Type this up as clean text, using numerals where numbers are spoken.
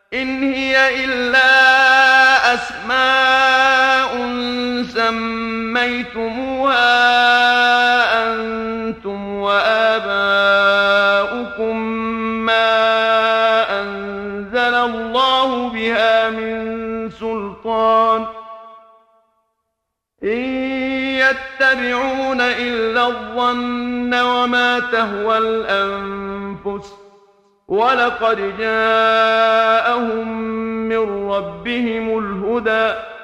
إن هي إلا أسماء سميتموها أنتم وآباؤكم ما أنزل الله بها من سلطان إن يتبعون إلا الظن وما تهوى الأنفس ولقد جاءهم من ربهم الهدى